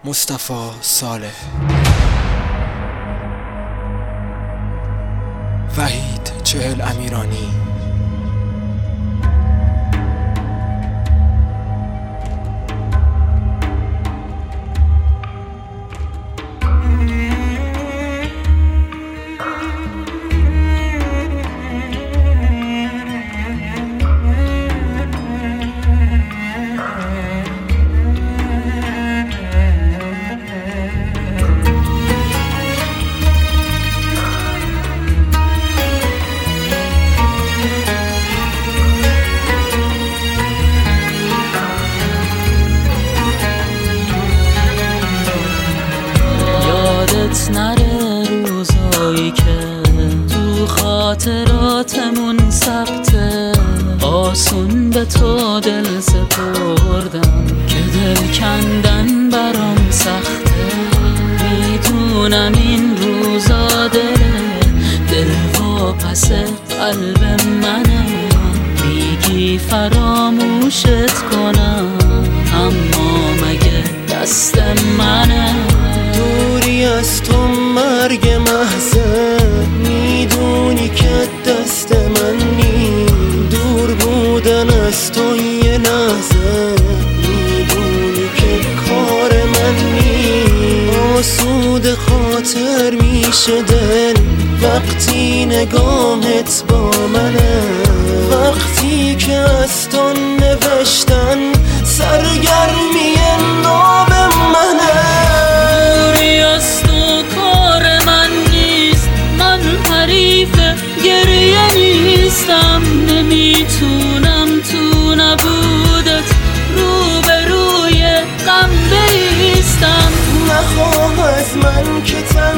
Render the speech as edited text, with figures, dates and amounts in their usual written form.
مصطفی صالح، وحید چهل امیرانی، نره روزایی که تو خاطراتمون ثبته، آسون به تو دل سپردم که دل کندن برام سخته. میدونم این روزا دل و پس قلب منه، میگی فراموشت کنم اما مگه دست منه؟ دوری از تو مرگ محضه، میدونی که دست من نی. دور بودن از تو یه لحظه، میدونی که کار من نی. آسود خاطر میشه دل وقتی نگاهت با منه، وقتی که از تو نوشتن سرگرمی ناب منه. گریه نیستم، نمیتونم تو نبودت روبروی غم بایستم. نخواه از من که